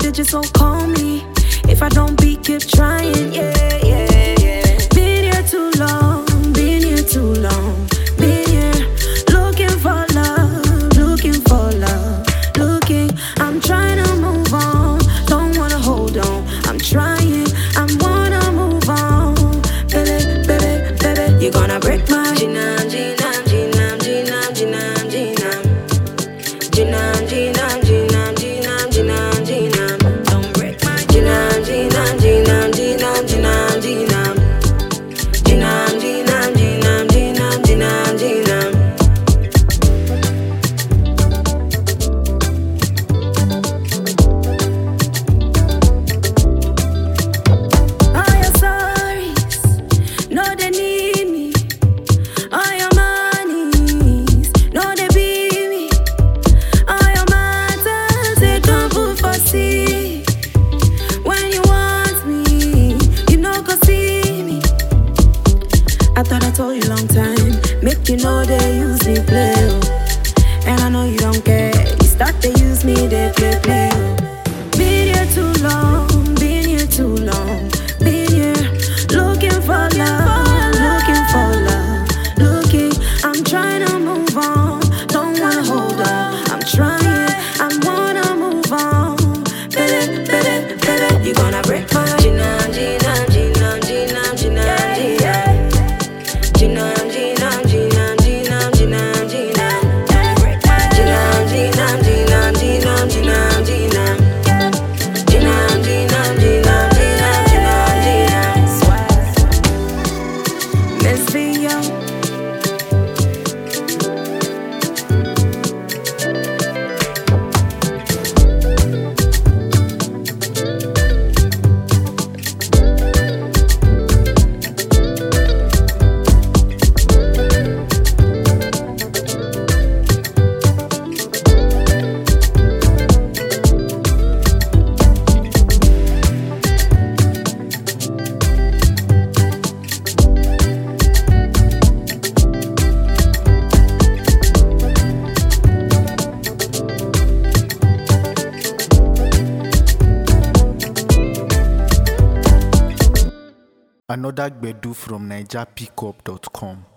digits, so call me. If I don't beat, keep trying. Yeah, yeah, yeah. Been here too long, been here too long. Been here looking for love, looking for love, looking. I'm trying to move on, don't wanna hold on. I'm trying, I wanna move on. Baby, baby, baby, you're gonna break my Jinam, Jinam, Jinam, Jinam, Jinam, Jinam. Jinam, Jinam, Jinam, Jinam, Jinam, Jinam. Don't break my Jinam, Jinam, Jinam, Jinam, Jinam, Jinam. Jinam, Jinam, Jinam, Jinam, Jinam, Jinam. All your sorries, no they need me. All your monies, no they be me. All your matters, they come put for see. When you want me, you know go see me. I thought I told you long time, make you know they use me play, oh. And I know you don't care, you start to use me, they play, oh. Been here too long, been here too long. Been here looking for love, looking for love, looking. I'm trying to move on, don't wanna hold on. I'm trying, I wanna move on. Baby, baby, baby, you gonna break my Jinam, Jinam, Jinam, Jinam, Jinam, Jinam. Jinam, Jinam, Jinam, Jinam, Jinam, Jinam. Jinam, Jinam, Jinam, Jinam, Jinam, Jinam. Jinam, Jinam, Jinam, Jinam, Jinam, Jinam. Miss Vio. Another Gbedu from NigerPickup.com.